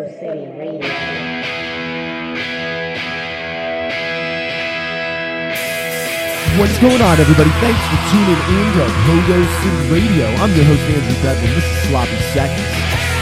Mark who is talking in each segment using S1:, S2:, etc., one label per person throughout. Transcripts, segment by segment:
S1: City Radio.
S2: What's going on, everybody? Thanks for tuning in to Pogo City Radio. I'm your host, Andrew Bedlam. This is Sloppy Seconds.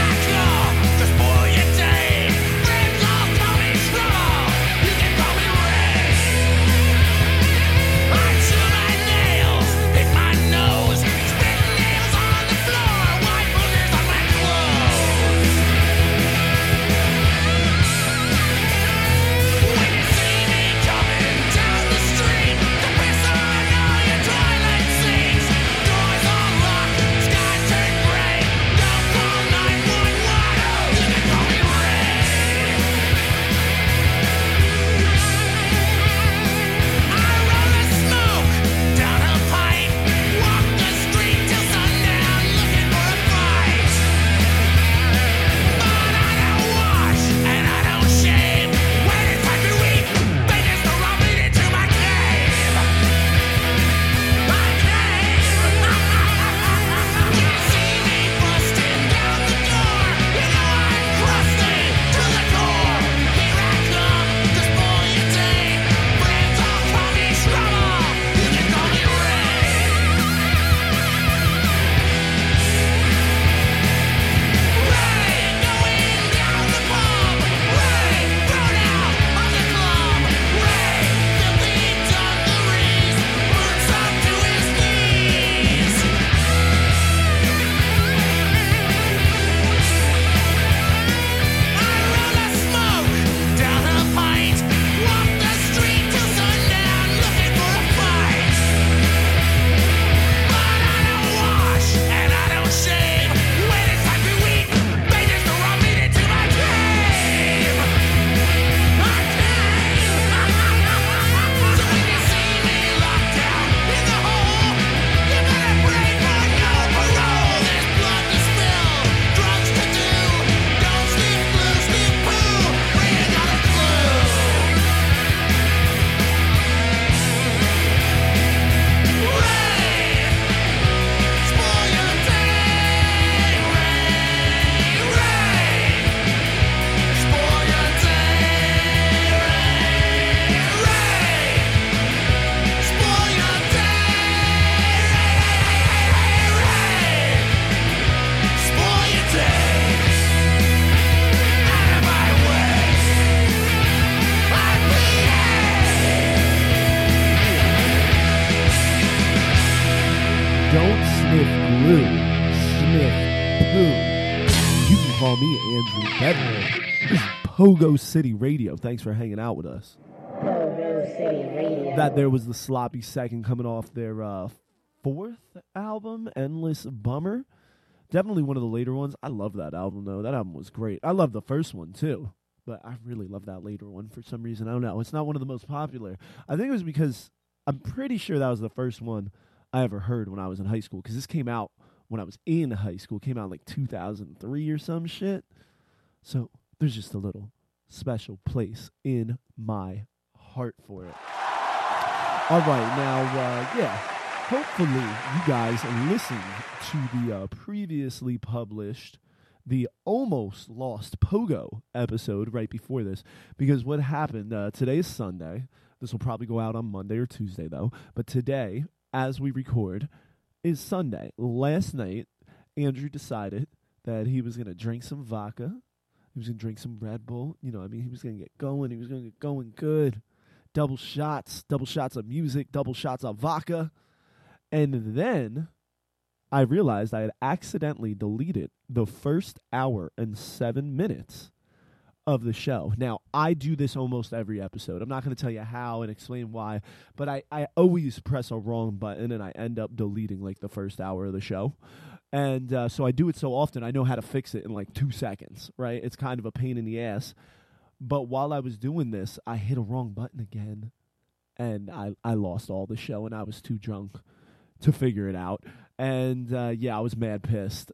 S2: Pogo City Radio. Thanks for hanging out with us.
S1: Pogo City Radio.
S2: That there was the Sloppy Second coming off their fourth album, Endless Bummer. Definitely one of the later ones. I love that album, though. That album was great. I love the first one, too. But I really love that later one for some reason. I don't know. It's not one of the most popular. I think it was because I'm pretty sure that was the first one I ever heard when I was in high school. Because this came out when I was in high school. It came out in like 2003 or some shit. So there's just a little special place in my heart for it. All right, now, hopefully you guys listened to the previously published, the Almost Lost Pogo episode right before this, because what happened, today is Sunday. This will probably go out on Monday or Tuesday, though, but today, as we record, is Sunday. Last night, Andrew decided that he was going to drink some vodka. He was going to drink some Red Bull. You know, I mean, he was going to get going. He was going to get going good. Double shots of music, double shots of vodka. And then I realized I had accidentally deleted the first hour and 7 minutes of the show. Now, I do this almost every episode. I'm not going to tell you how and explain why, but I always press a wrong button and I end up deleting like the first hour of the show. And so I do it so often, I know how to fix it in like 2 seconds, right? It's kind of a pain in the ass. But while I was doing this, I hit a wrong button again, and I lost all the show, and I was too drunk to figure it out. And, I was mad pissed.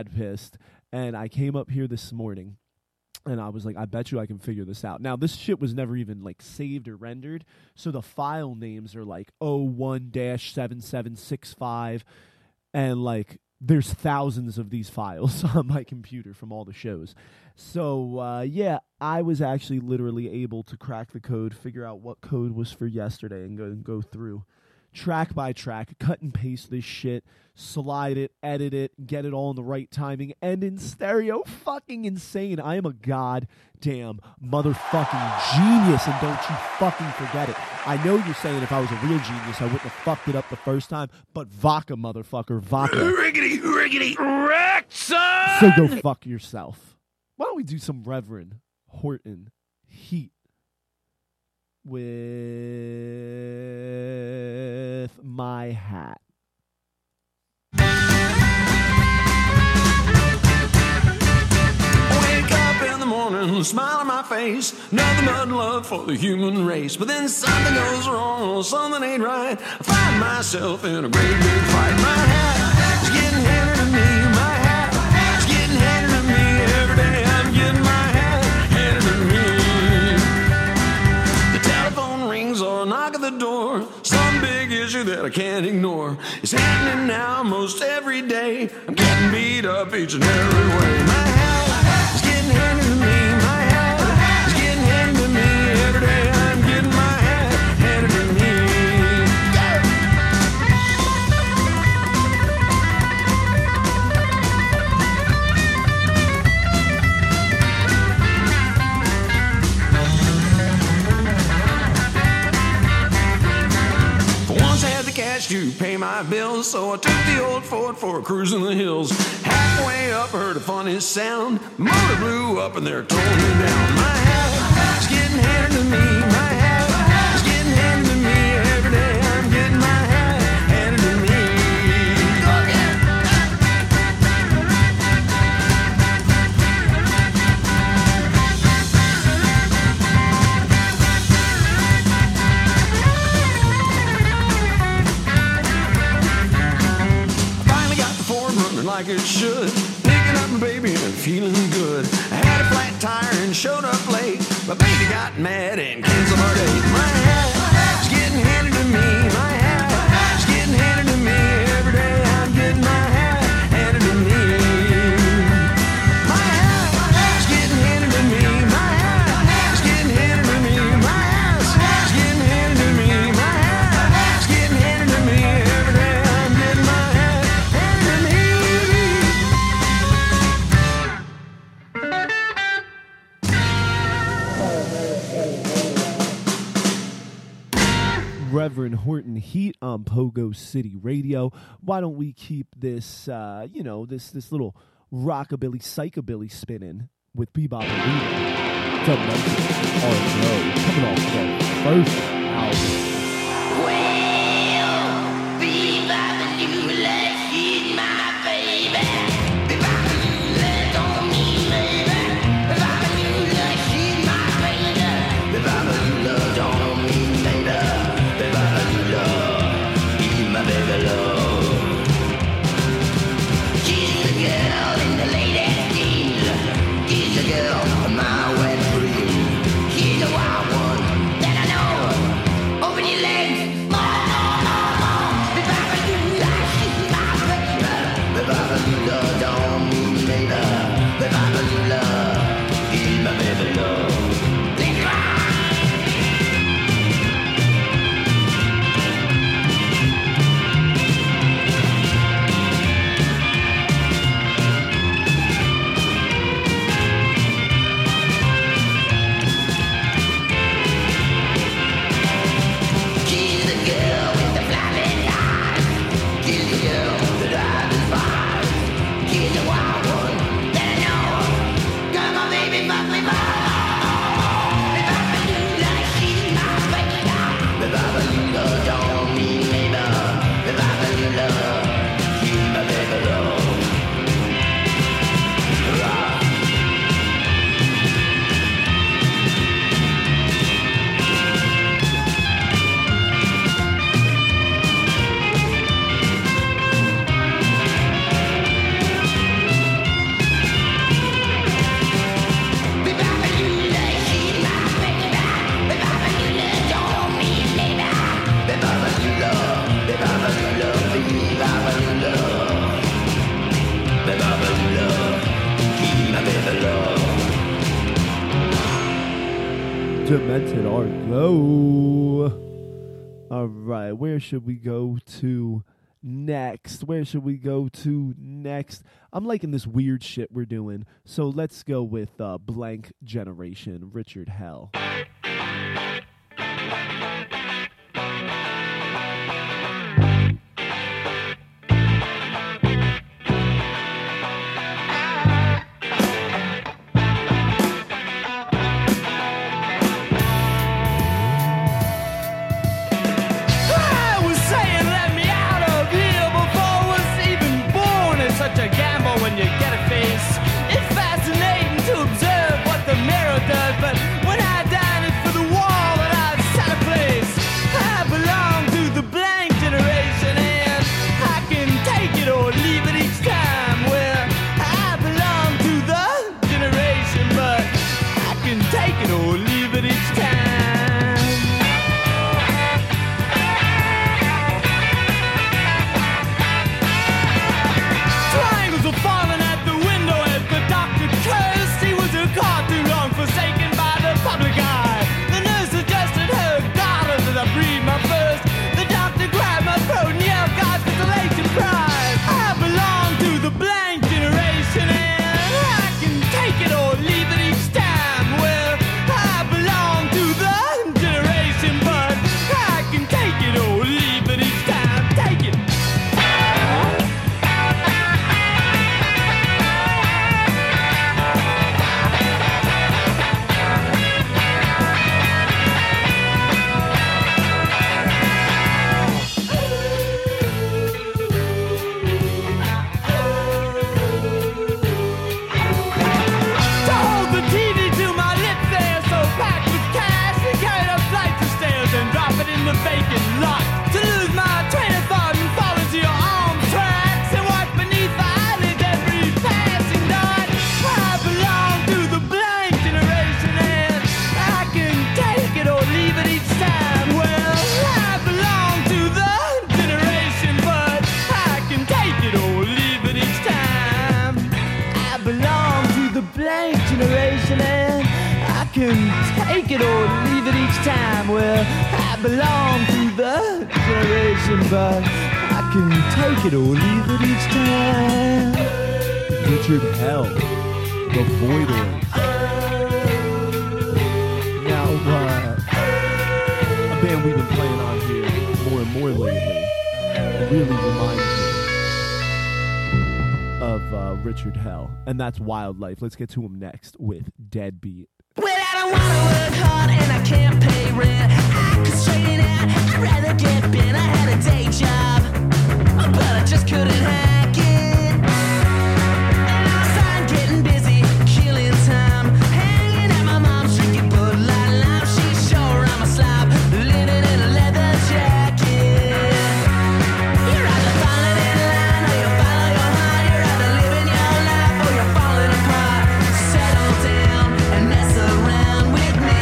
S2: And I came up here this morning, and I was like, I bet you I can figure this out. Now, this shit was never even, like, saved or rendered, so the file names are, like, 01-7765, and, like, there's thousands of these files on my computer from all the shows. So, yeah, I was actually literally able to crack the code, figure out what code was for yesterday, and go through track by track, cut and paste this shit, slide it, edit it, get it all in the right timing, and in stereo. Fucking insane. I am a goddamn motherfucking genius, and don't you fucking forget it. I know you're saying if I was a real genius, I wouldn't have fucked it up the first time, but vodka, motherfucker, vodka.
S3: Riggedy, wrecked, son!
S2: So go fuck yourself. Why don't we do some Reverend Horton Heat with my hat?
S3: Wake up in the morning, smile on my face, nothing but love for the human race. But then something goes wrong, something ain't right. I find myself in a great big fight. My hat is getting handed to me. My hat is getting handed to me. Every day I'm getting my hat handed to me. The telephone rings or a knock at the door. Some big issue that I can't ignore. It's happening now most every day. I'm getting beat up each and every way. My hat is getting handed to me. My hat is getting handed to me. Every day I'm getting my hat handed to me. For once I had the cash to pay my bills, so I took the old Ford for a cruise in the hills. Halfway up, heard a funny sound. Motor blew up and they're towing me down. My hat is getting handed to me. My hat is getting handed to me. Every day I'm getting my hat handed to me. Finally got the Ford running like it should. Picking up my baby and feeling good. I had a flat tire and showed up late. My baby got mad and canceled our date. My hat is getting handed to me. My hat is getting handed to me. Every day I'm getting my hat handed to me. My hat is getting handed to me. My hat is getting handed to me. My hat is getting handed to me. My hat is getting handed to me. Every day I'm getting my hat handed to me.
S2: Reverend Horton Heat on Pogo City Radio. Why don't we keep this, this little rockabilly, psychobilly spinning with Bebop and Weeble. It's up next. R.O. coming off their first album.
S4: Well, Bebop and you like shit, my baby. Bebop and you like on me, baby. Bebop and you like shit, my baby. Bebop and you love on me, baby. Bebop and you love, give my baby love. She's the girl in the late teens. She's the girl of my wet dream. She's the wild one that I know. Open your legs, my
S2: Demented Argo. All right, where should we go to next? I'm liking this weird shit we're doing, so let's go with Blank Generation, Richard Hell. Richard Hell, The Voidors. Now, a band we've been playing on here more and more lately really reminds me of Richard Hell, and that's Wildlife. Let's get to him next with Deadbeat.
S5: Well, I don't wanna work hard and I can't pay rent. I could straighten out, I'd rather get bent. I had a day job, but I just couldn't hack it. And I started getting busy, killing time, hanging at my mom's drinking Bud Light Lime. She's sure I'm a slob, living in a leather jacket. You're either falling in line or you follow your heart. You're either living your life or you're falling apart. Settle down and mess around with me.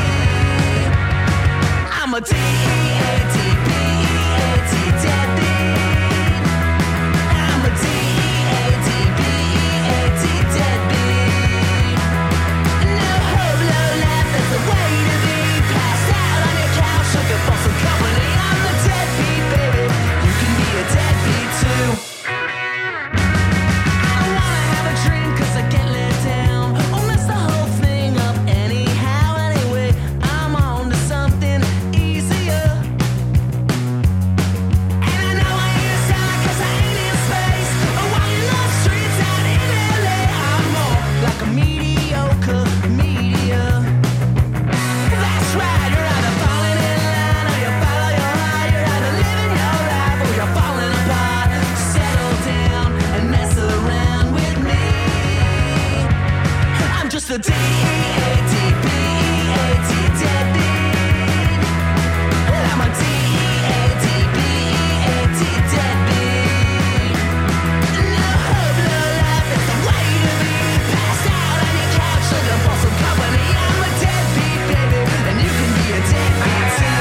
S5: I'm a D-E-A-D-B-E-A-T deadbeat. I'm a D-E-A-D-B-E-A-T deadbeat. No hope, no life, that's the way to be. Passed out on your couch looking for some company. I'm a deadbeat, baby. You can be a deadbeat too. I don't wanna have a dream 'cause I get let down. Or mess the whole thing up anyhow. Anyway, I'm on to something easier. And I know I ain't a star 'cause I ain't in space. Or walking the streets out in LA. I'm more like a mediocre media. That's right, you're either falling in line or you follow your heart. You're either living your life or you're falling apart. Settle down and mess around with me. I'm just a D-E-A-D-B-E-A-T deadbeat. I'm a D-E-A-D-B-E-A-T deadbeat. No hope, no life, it's the way to be. Passed out on your couch looking for some company. I'm a deadbeat, baby, and you can be a deadbeat too.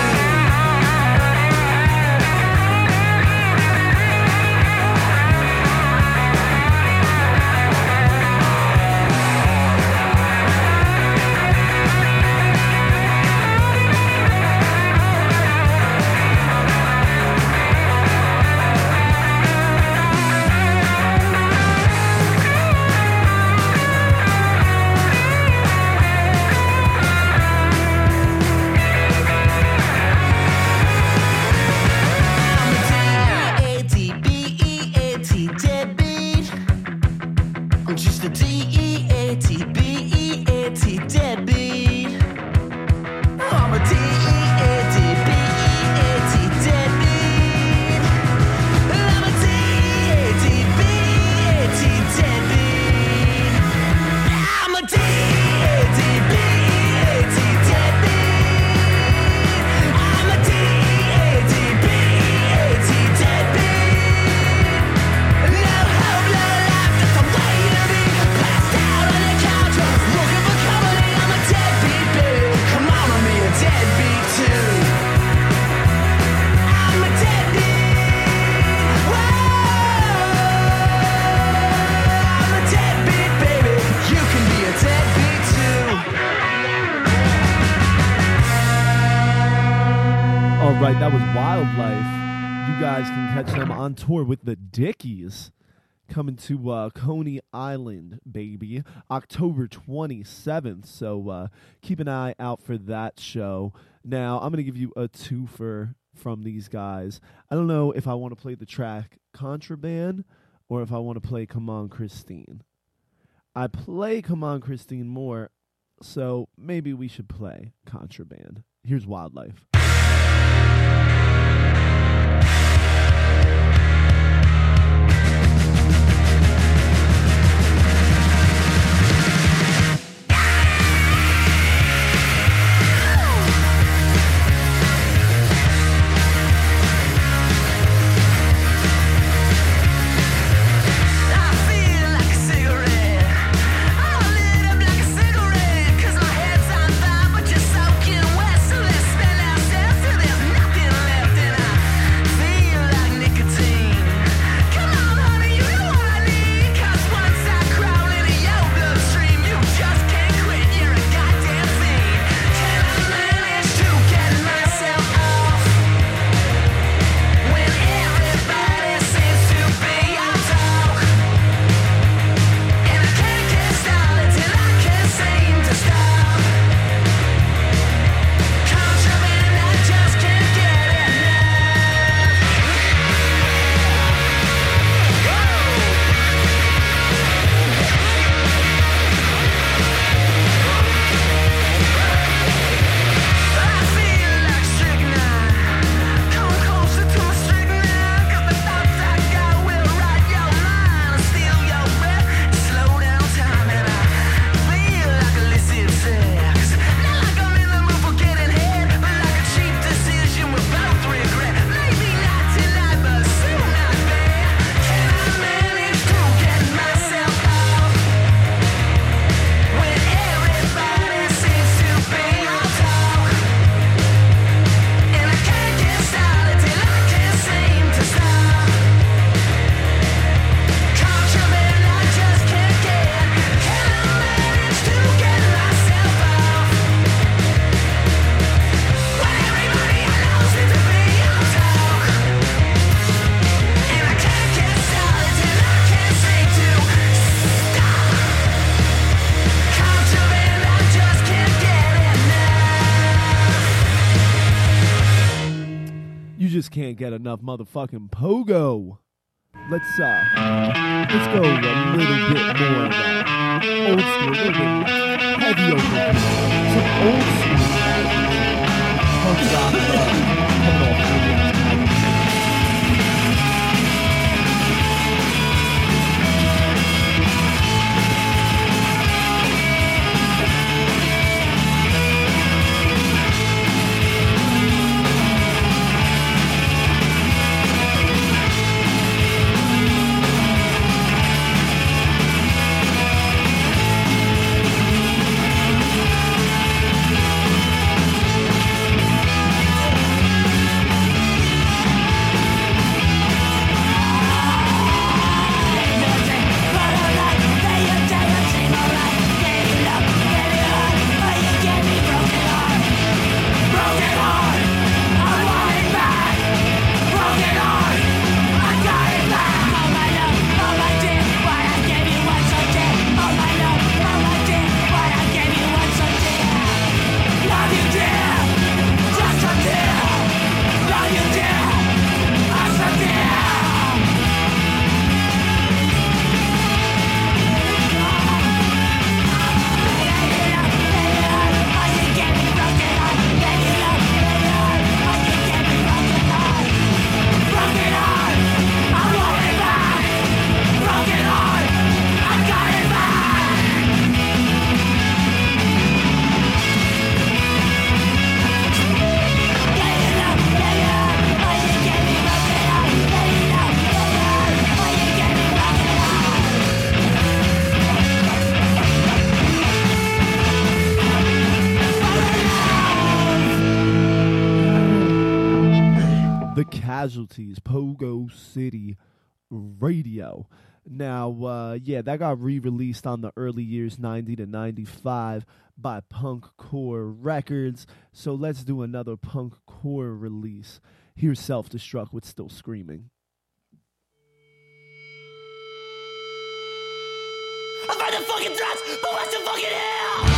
S2: right, that was Wildlife. You guys can catch them on tour with the Dickies. Coming to Coney Island, baby, October 27th. So keep an eye out for that show. Now, I'm going to give you a twofer from these guys. I don't know if I want to play the track Contraband or if I want to play Come On Christine. I play Come On Christine more, so maybe we should play Contraband. Here's Wildlife. Can't get enough motherfucking pogo. Let's go a little bit more of that old school, a little bit heavy over some old school punk rock coming off Williams. Casualties, Pogo City Radio. Now, yeah, that got re-released on the early years 90 to 95 by Punk Core Records. So let's do another Punk Core release. Here's Self-Destruct with Still Screaming.
S5: I've heard the fucking threats, but what's the fucking hell?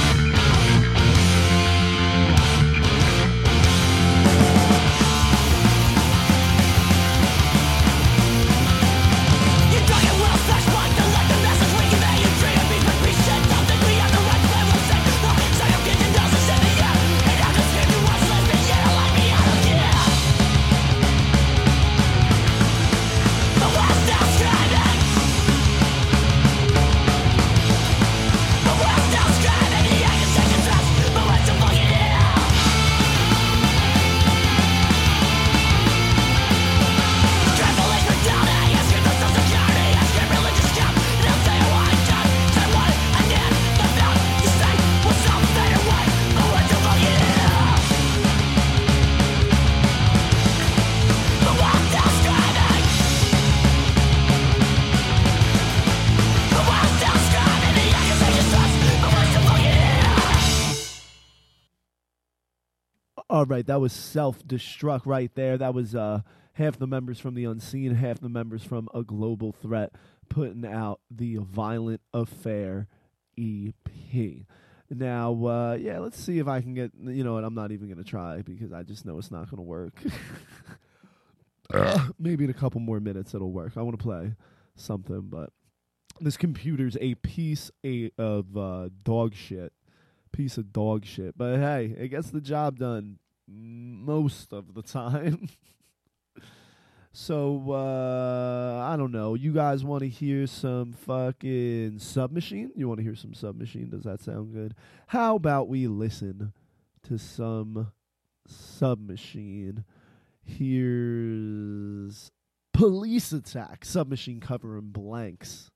S2: All right, that was Self-Destruct right there. That was half the members from The Unseen, half the members from A Global Threat putting out the Violent Affair EP. Now, yeah, let's see if I can get, you know what, I'm not even going to try because I just know it's not going to work. Maybe in a couple more minutes it'll work. I want to play something, but this computer's a piece of dog shit. Piece of dog shit. But hey, it gets the job done most of the time. So, I don't know. You guys want to hear some fucking Submachine? You want to hear some Submachine? Does that sound good? How about we listen to some Submachine? Here's Police Attack. Submachine covering Blanks.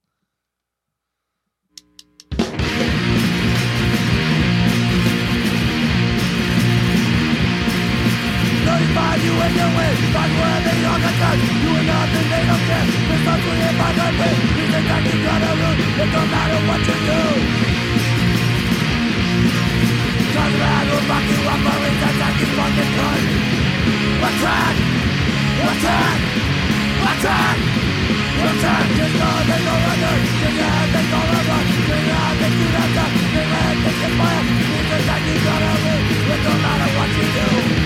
S6: 35, you and your way. Back where they all got done. You and nothing, they don't care. It's not to hit by the way. You think that you got a root. It don't matter what you do. Cause man will back you up, or it's attack you fucking gun. Attack! Attack! Attack! Attack! Just know they go under. Just know they go run. Just know they do that stuff. Just know they get fire. You think that you got a root. It don't matter what you do.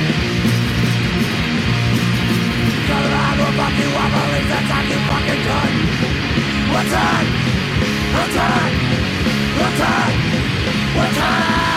S6: I will fuck you up, or it's attack you fucking gun. Attack! Attack! Attack! Attack!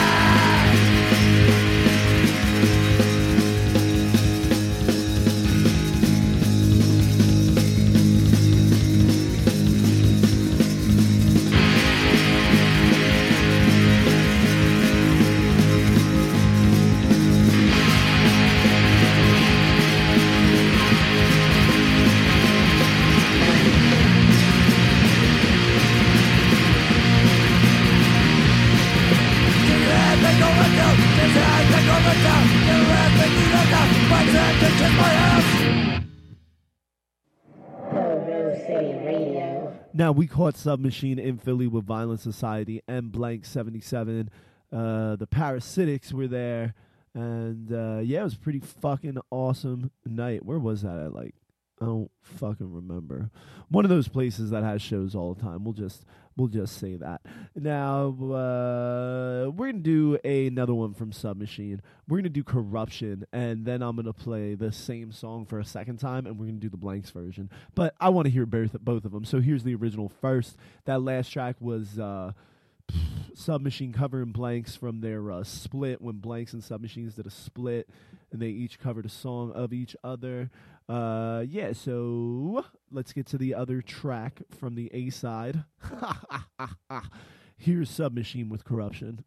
S2: Now, we caught Submachine in Philly with Violent Society and Blank 77. The Parasitics were there. And, yeah, it was a pretty fucking awesome night. Where was that at? Like, I don't fucking remember. One of those places that has shows all the time. We'll just say that. Now, we're going to do another one from Submachine. We're going to do Corruption, and then I'm going to play the same song for a second time, and we're going to do the Blanks version. But I want to hear both of them. So here's the original first. That last track was Submachine covering Blanks from their split, when Blanks and Submachines did a split, and they each covered a song of each other. Yeah, so let's get to the other track from the A side. Here's Submachine with Corruption.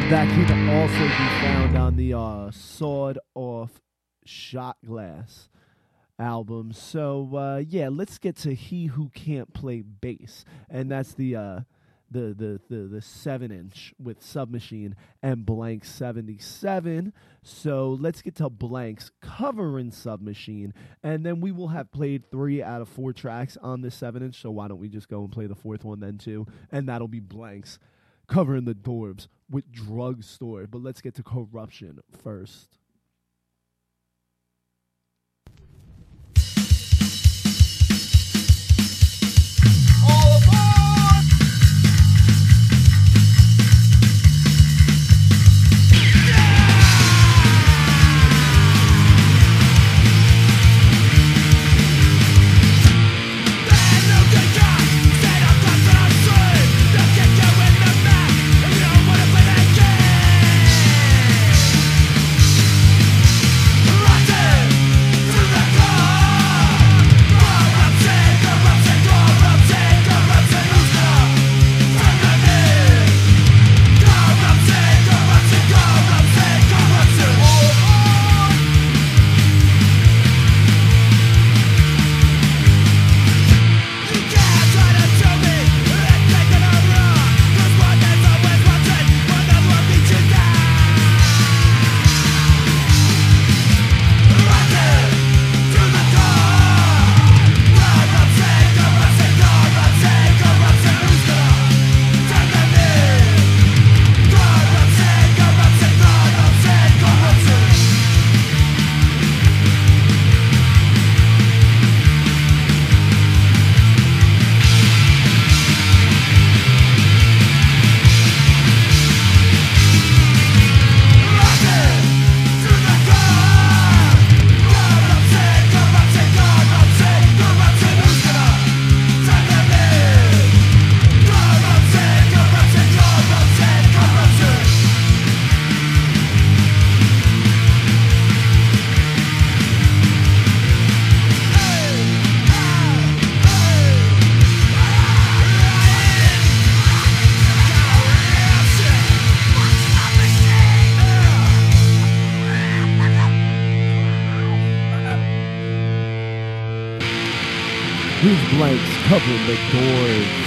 S2: That can also be found on the Sawed Off Shot Glass album. So yeah, let's get to He Who Can't Play Bass, and that's the 7-inch with Submachine and Blank 77. So let's get to Blank's covering Submachine, and then we will have played 3 out of 4 tracks on the 7-inch. So why don't we just go and play the 4th one then too, and that'll be Blank's covering the Dwarves with Drugstore. But let's get to Corruption first. Here's Blank's covering the Doors.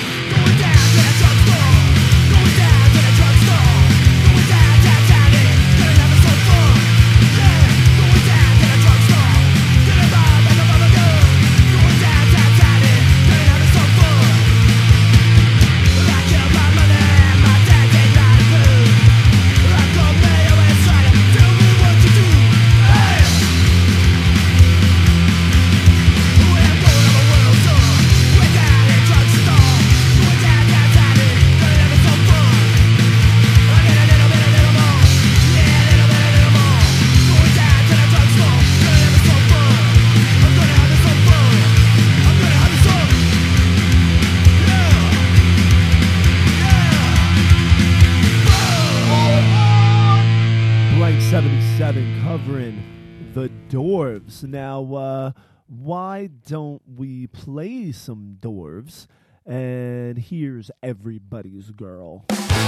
S2: Covering the Dwarves. Now, why don't we play some Dwarves? And here's Everybody's Girl.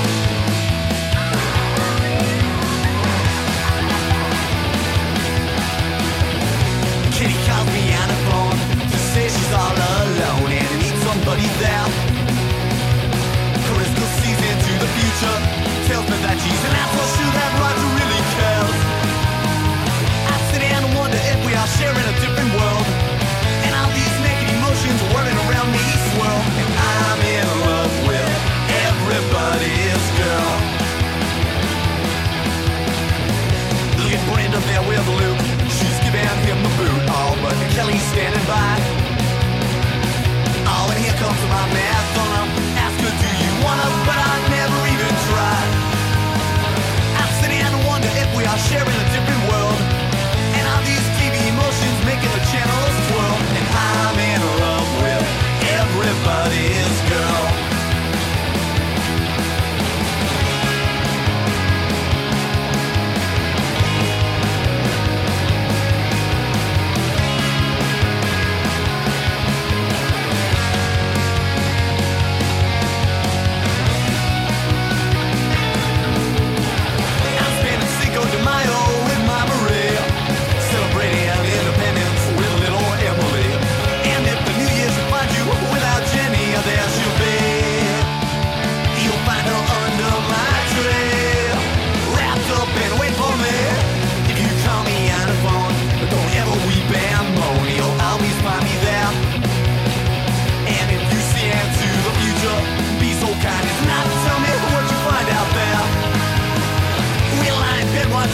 S7: Kitty calls me on the phone to say she's all alone and needs somebody there. Crystal sees into the future, tells me that she's an asshole, she'll have right to really cares. I sit and wonder if we are sharing a different world, and all these naked emotions whirling around me swirl, and I'm in love with everybody's girl. Look at Brenda there with Luke, she's giving him the boot, oh, but Kelly's standing by. Oh, and here comes my marathon, ask her, do you wanna, but I never even tried. I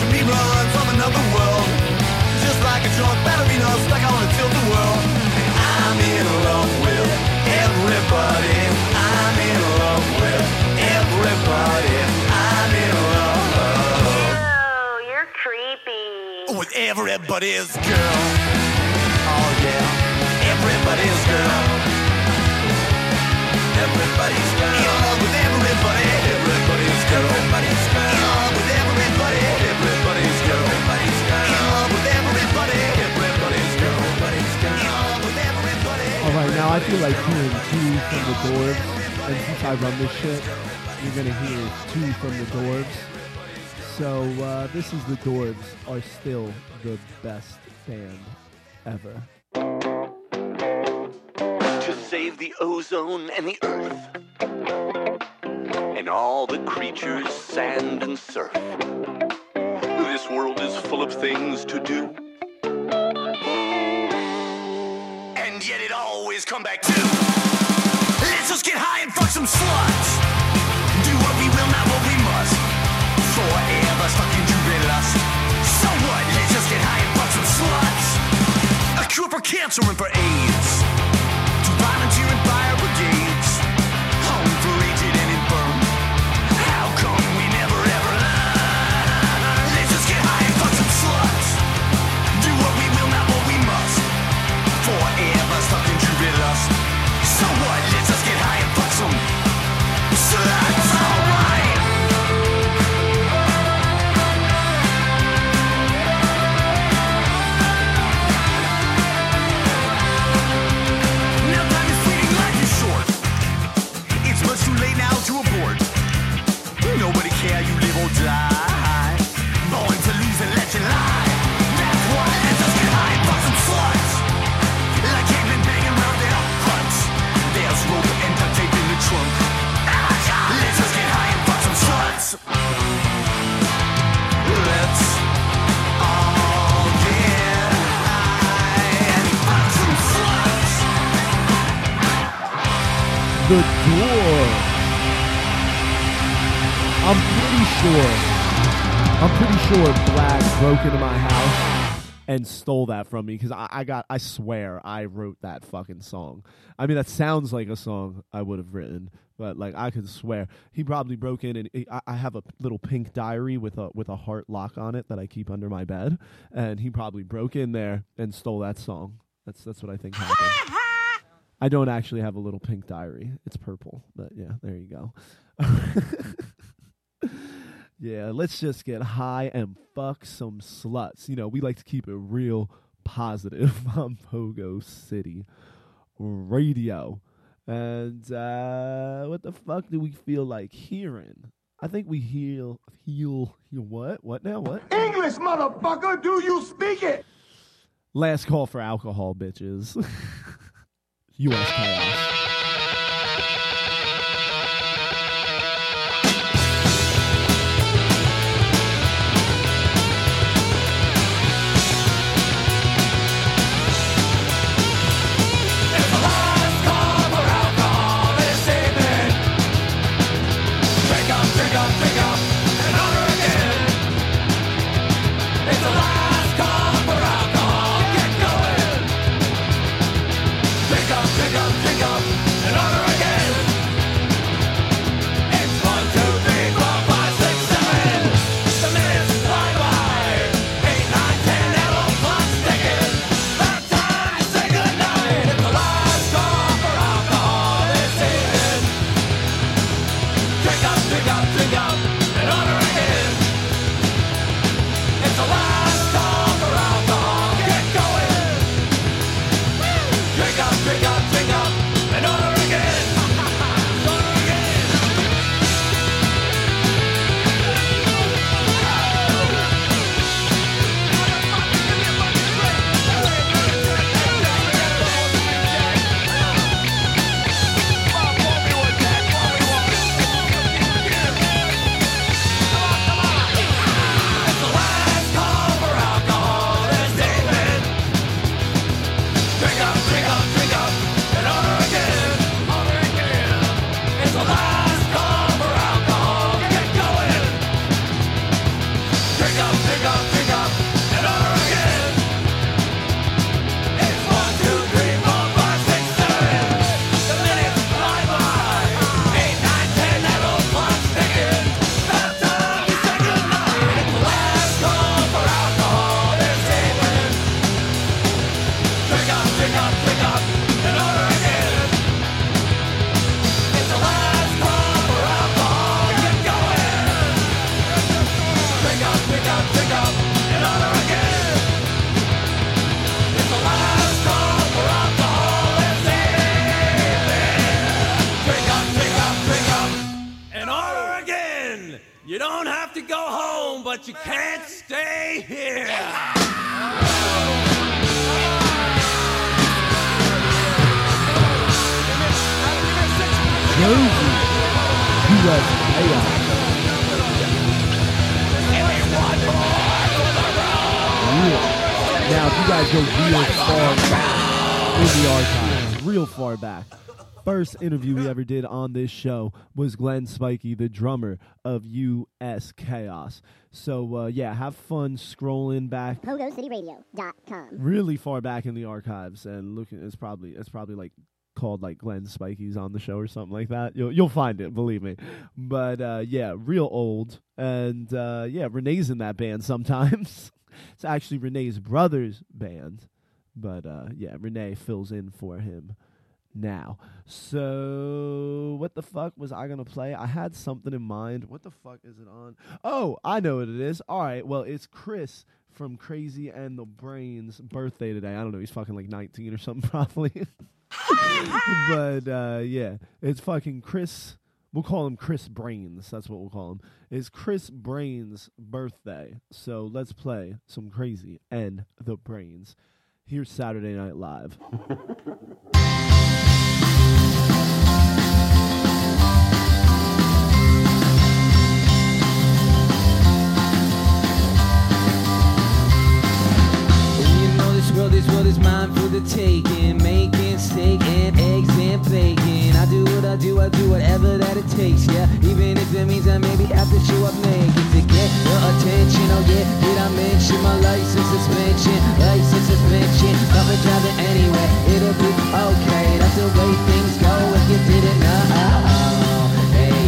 S7: watching reruns from another world. Just like a drunk ballerina stuck on a tilted world. I'm in love with everybody. I'm in love with everybody. I'm in love
S8: Oh, you're creepy.
S7: with everybody's girl. Oh yeah, everybody's girl. Everybody's girl. In love with everybody. Everybody's girl. Everybody's girl. In love with everybody. Everybody's girl. Everybody's girl. In love with everybody. Everybody's girl. Everybody's girl. In love with everybody.
S2: All right, now I feel like hearing two from the Dwarves, and since I run this shit, you're gonna hear two from the Dwarves. So this is the Dwarves are still the best band ever.
S9: To save the ozone and the earth and all the creatures, sand and surf. This world is full of things to do,
S7: And yet it always come back to let's just get high and fuck some sluts. Do what we will, not what we must. Forever stuck in jury lust. So what? Let's just get high and fuck some sluts. A cure for cancer and for AIDS. To volunteer in fire brigades. Home for aged and infirm. How come we never ever learn? Let's just get high and fuck some sluts. Do what we will, not what we must. Forever stuck in jury lust. So what? Let's just get high and fuck some sluts. Alright. Now time is fleeting, life is short. It's much too late now to abort. Nobody care, you live or die. Born to lose and let you lie. That's why let's just get high and fuck some sluts. Like cavemen banging around their huts. There's rope and duct tape in the trunk. Let's just get high and fuck some sluts. Let's all get high and fuck some sluts.
S2: The Dwarves. I'm pretty sure Black broke into my house and stole that from me because I swear I wrote that fucking song. I mean, that sounds like a song I would have written, but like I could swear he probably broke in and I have a little pink diary with a heart lock on it that I keep under my bed, and he probably broke in there and stole that song. That's what I think happened. I don't actually have a little pink diary. It's purple, but yeah, there you go. Yeah, let's just get high and fuck some sluts. You know, we like to keep it real positive on Pogo City Radio. And what the fuck do we feel like hearing? I think we heal what? What now? What?
S6: English, motherfucker, do you speak it?
S2: Last call for alcohol, bitches. U.S. Chaos.
S6: Drink up, drink up, drink up.
S7: in. You don't have to go home, but you can't stay here.
S2: Jersey, USA. Now, if you guys go real far back in the archives, real far back, first interview we ever did on this show was Glenn Spikey, the drummer of US Chaos. So, yeah, have fun scrolling back.
S1: PogoCityRadio.com.
S2: Really far back in the archives and looking. It's probably like called like Glenn Spikey's on the show or something like that. You'll find it, believe me. But yeah, real old. And yeah, Renee's in that band sometimes. It's actually Renee's brother's band. But yeah, Renee fills in for him now. So what the fuck was I gonna play? I had something in mind. What the fuck is it on? Oh, I know what it is. All right, well, it's Chris from Crazy and the Brains' birthday today. I don't know, he's fucking like 19 or something probably. But yeah, it's fucking Chris. We'll call him Chris Brains. That's what we'll call him. It's Chris Brains' birthday. So let's play some Crazy and the Brains. Here's Saturday Night Live.
S5: This world is mine for the taking. Making steak and eggs and bacon. I do what I do whatever that it takes, yeah. Even if it means I maybe have to show up naked to get your attention. Oh yeah, did I mention my license suspension? License suspension, not for driving anyway. It'll be okay, that's the way things go if you didn't know. Hey,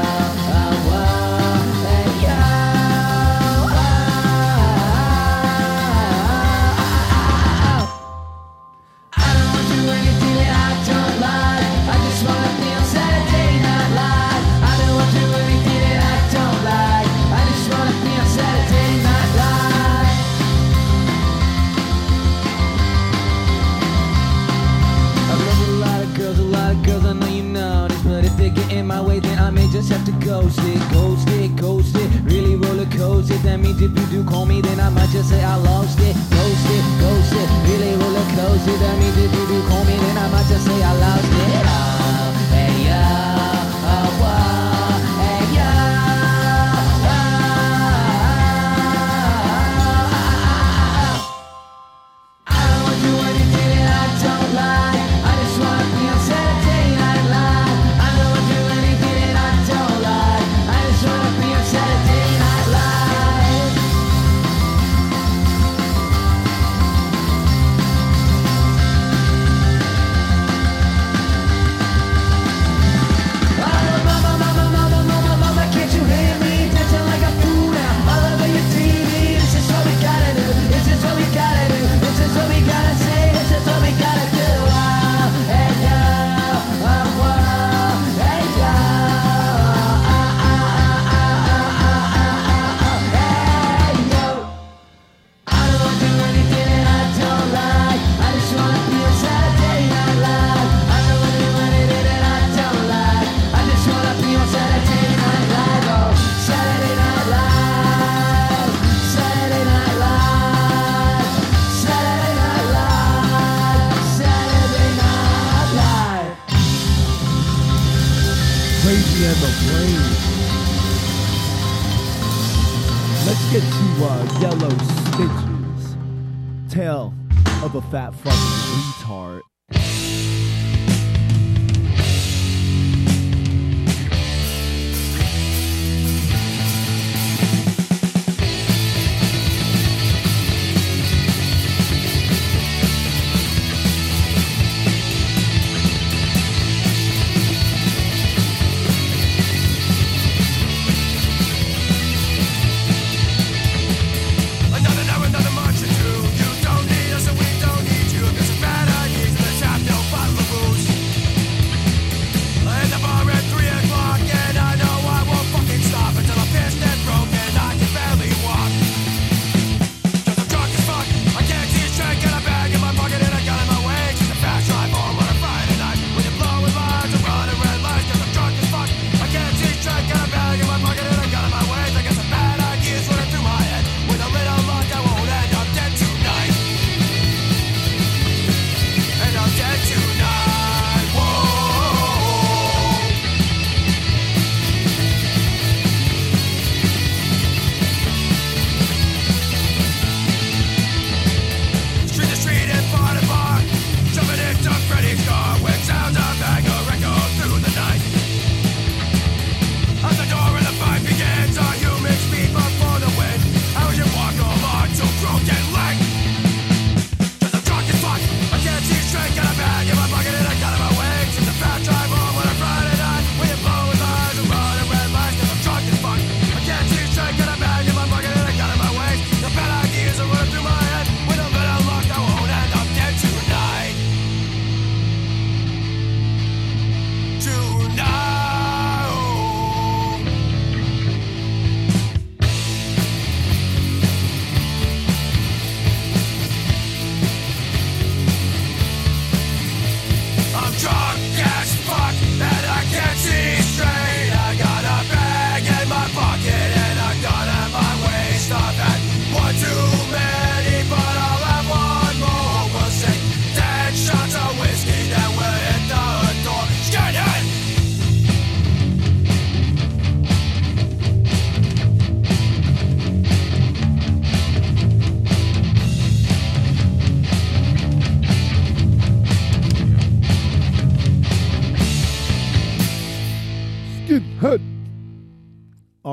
S5: in my way, then I may just have to ghost it, really roller coaster. That means if you do call me, then I might just say I lost it, ghost it, really roller coaster. That means if you do call me, then I might just say I lost it. Oh, hey yo, oh, oh, hey yo, I don't want to do anything that I don't like. I just want to be on Saturday Night Live. I don't want to do anything that I don't like. I just want to be on Saturday Night Live. Mama, can't you hear me? Dancing like a fool now, all over your TV. This is what we gotta do. This is what we gotta do. This is what we gotta say. This is what we gotta do. Oh, hey yo, oh, oh, hey yo, hey yo. I don't want to do anything that I don't like. I just wanna be on Saturday Night Live. I don't want to do anything that I don't like. I just wanna be on Saturday Night Live. Oh, Saturday Night Live, Saturday Night Live, Saturday Night Live, Saturday Night Live.
S2: Crazy and the Brains. Let's get to Yellow Stitches. Tale of a fat fucking retard.
S7: Another march or two. You don't need us and we don't need you. There's some bad ideas.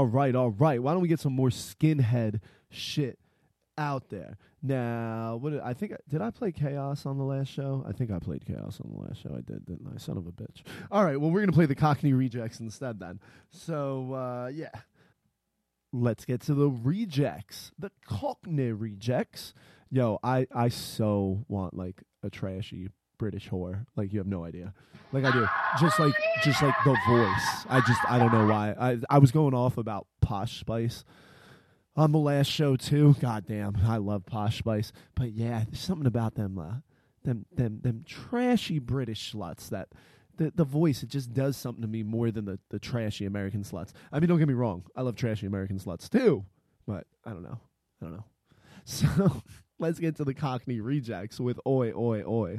S2: All right. Why don't we get some more skinhead shit out there? Now, did I play Chaos on the last show? I think I played Chaos on the last show. I did, didn't I? Son of a bitch. All right, well, we're going to play the Cockney Rejects instead then. So, yeah. Let's get to the Rejects. The Cockney Rejects. Yo, I so want, like, a trashy British whore. Like, you have no idea. Like, I do. Just like the voice. I don't know why. I was going off about Posh Spice on the last show too. God damn, I love Posh Spice. But yeah, there's something about them trashy British sluts that the voice, it just does something to me more than the trashy American sluts. I mean, don't get me wrong, I love trashy American sluts too, but I don't know. So let's get to the Cockney Rejects with Oi Oi Oi.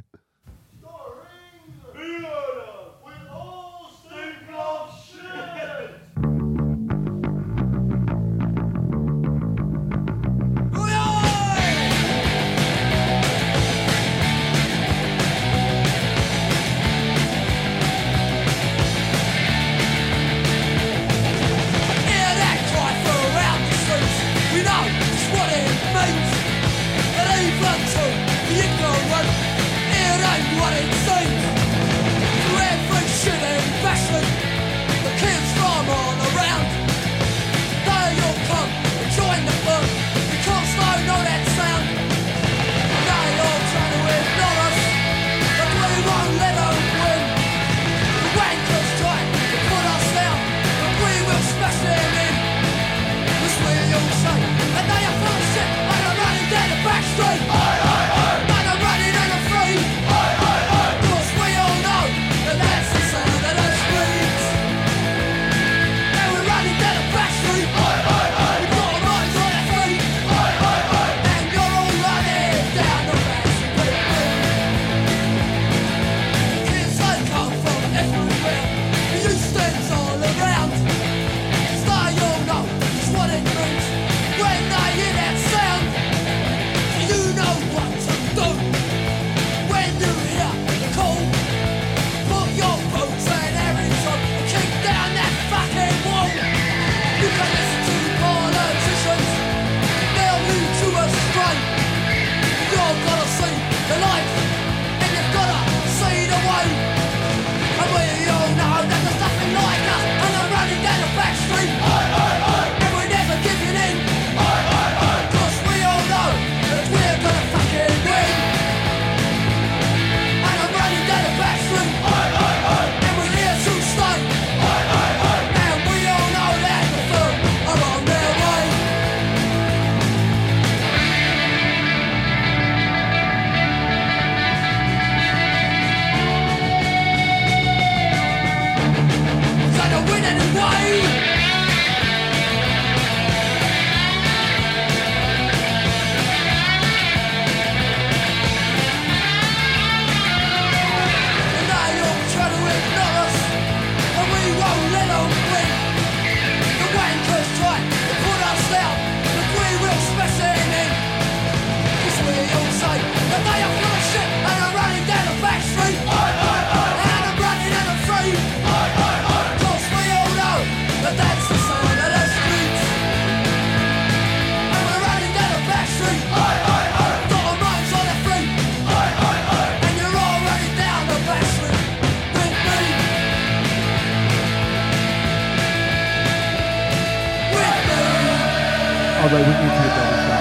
S2: All right, we need to get that shot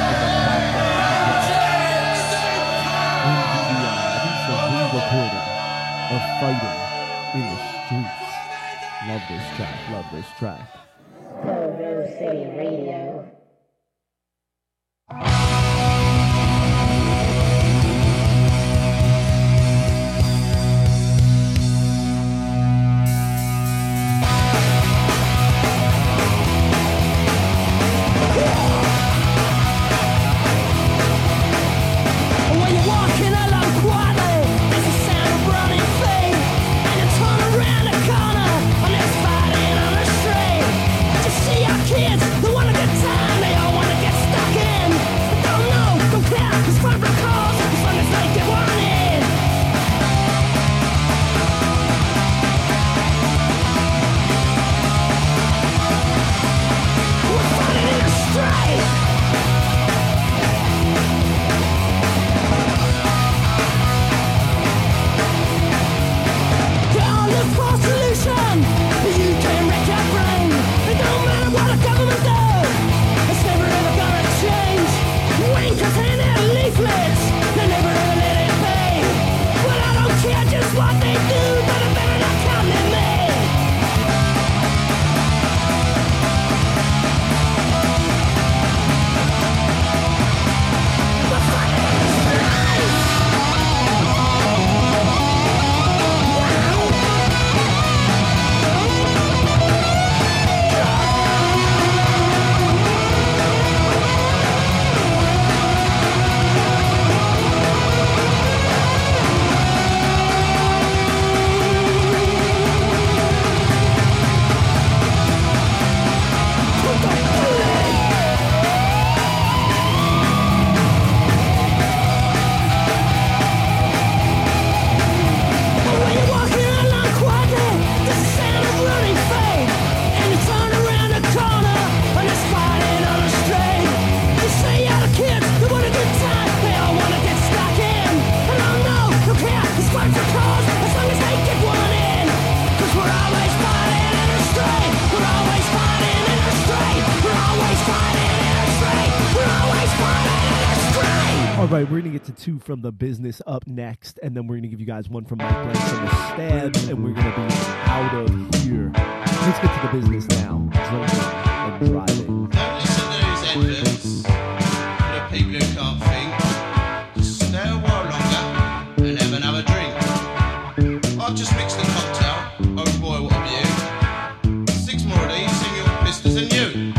S2: of the podcast. And the re-recording of Fighting in the Streets. Love this track.
S1: Rose City Radio.
S5: Kids, the one that gets
S2: All right, we're going to get to two from the business up next, and then we're going to give you guys one from Mike Blank from the Stabs, and we're going to be out of here. Let's get to the business now. Drinking and driving.
S10: Don't listen to these adverts for the people who can't think. Just stay a while longer and have another drink. I've just mixed the cocktail. Oh boy, what a beaut. 6 more of these, and you're pissed as a newt.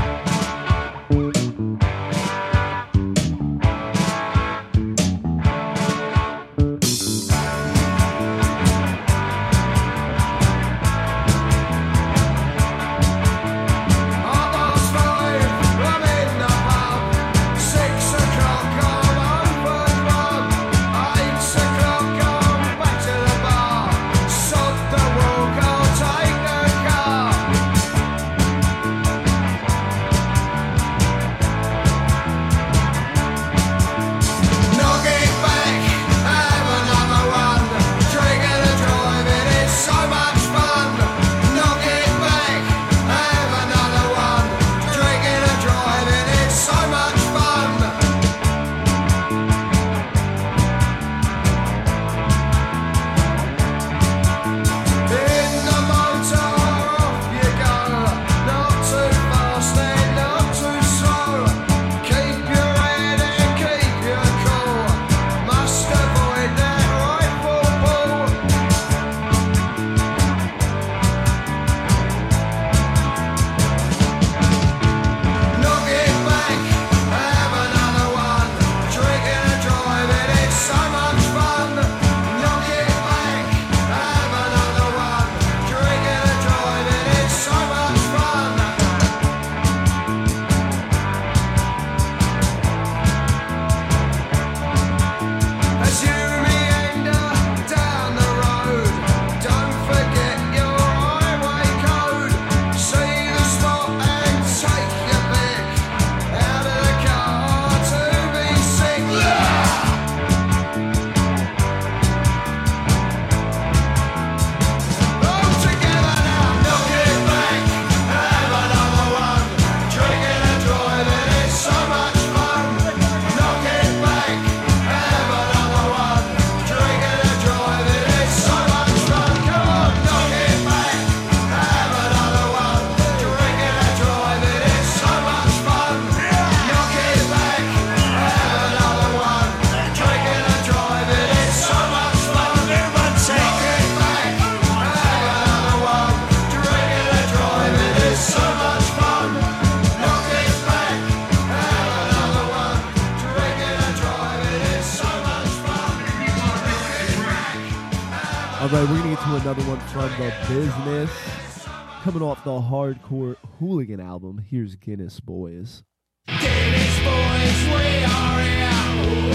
S2: All right, we're going to get to another one from the business. Coming off the Hardcore Hooligan album, here's Guinness Boys.
S6: Guinness boys, we are here. Ooh,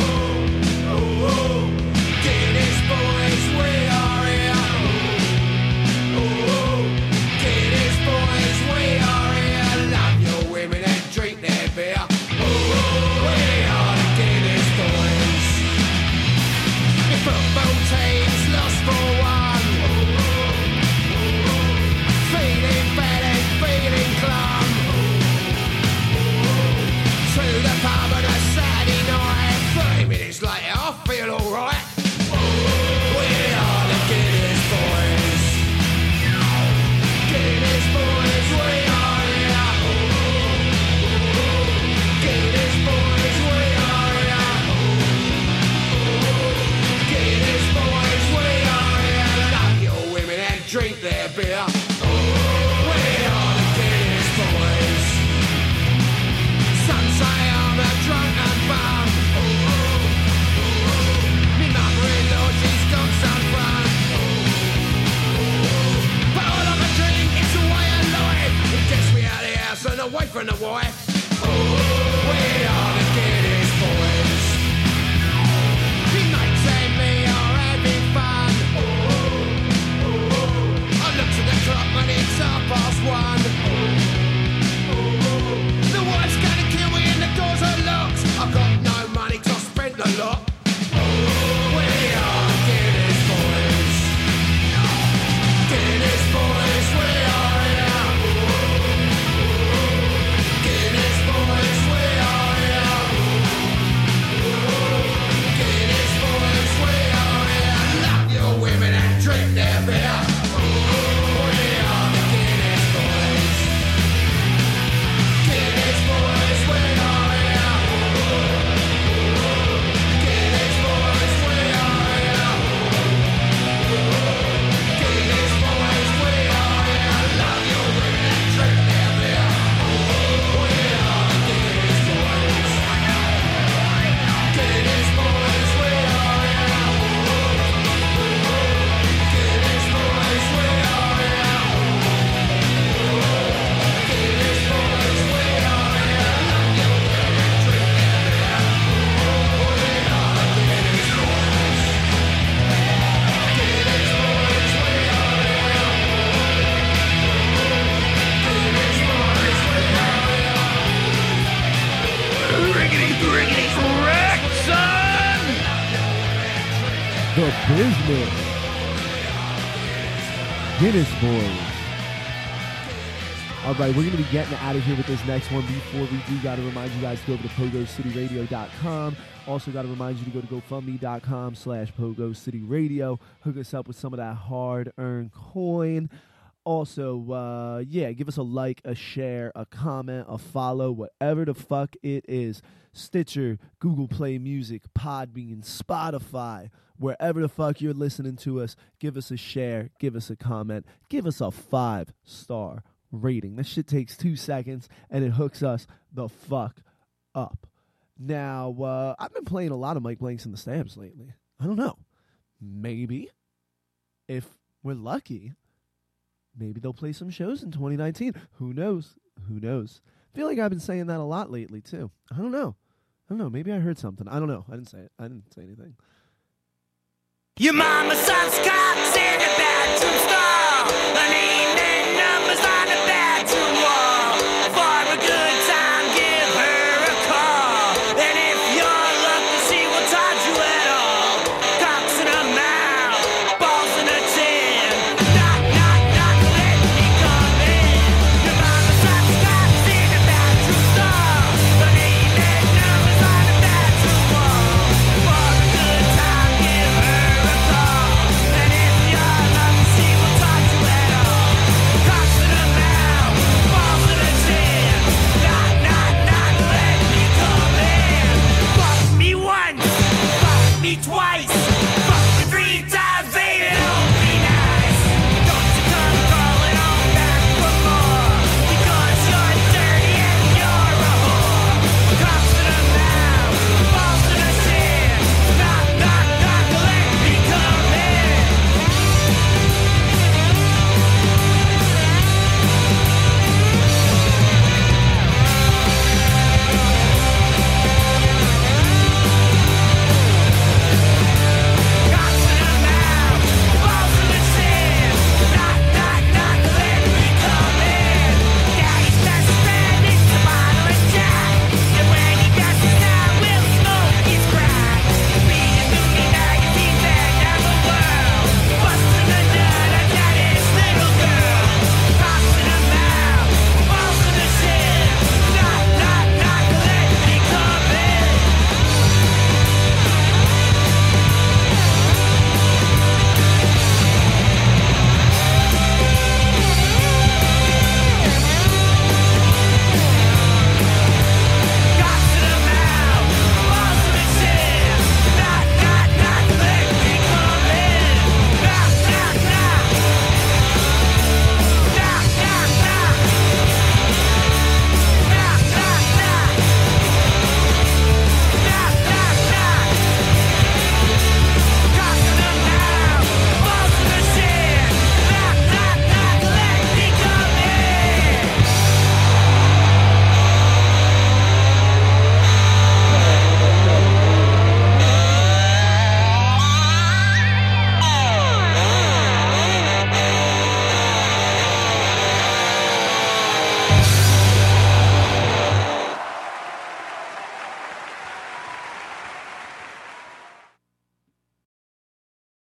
S6: ooh, ooh. Guinness boys, we are here. Ooh, ooh. Guinness boys, we are here. Love your women and drink their beer. Ooh, we are the Guinness boys. Your football team's lost for one. Feeling bad and feeling glum. To the pub on a Saturday night. 30 minutes later, I feel alright. We are the Guinness boys. Guinness boys, we are here. Guinness boys, we are here. Guinness boys, we are here. Love your women and drink their beer. We are the Guinness boys. Some say I'm a drunken bum. Me mother-in-law, she's got some fun. But all I can drink is a way of life. It gets me out of the house and away from the wife. We are the Guinness boys. Me mates and me are having fun. I looked at the clock and it's 1:30. The wife's gonna kill me and the doors are locked. I've got no money 'cause I spent a lot. We are the Guinness boys. Guinness boys, we are here. Guinness boys, we are here.
S2: The Business. Guinness Boys. All right, we're going to be getting out of here with this next one. Before we do, got to remind you guys to go over to PogoCityRadio.com. Also got to remind you to go to GoFundMe.com/PogoCityRadio. Hook us up with some of that hard-earned coin. Also, give us a like, a share, a comment, a follow, whatever the fuck it is. Stitcher, Google Play Music, Podbean, Spotify, wherever the fuck you're listening to us, give us a share, give us a comment, give us a 5-star rating. This shit takes 2 seconds, and it hooks us the fuck up. Now, I've been playing a lot of Mike Blanks and the Stamps lately. I don't know. Maybe, if we're lucky, maybe they'll play some shows in 2019. Who knows? Who knows? I feel like I've been saying that a lot lately, too. I don't know. Maybe I heard something. I don't know. I didn't say it. I didn't say anything.
S5: Your mama's son's cops in a bathroom stall. Her name and numbers on the bathroom wall.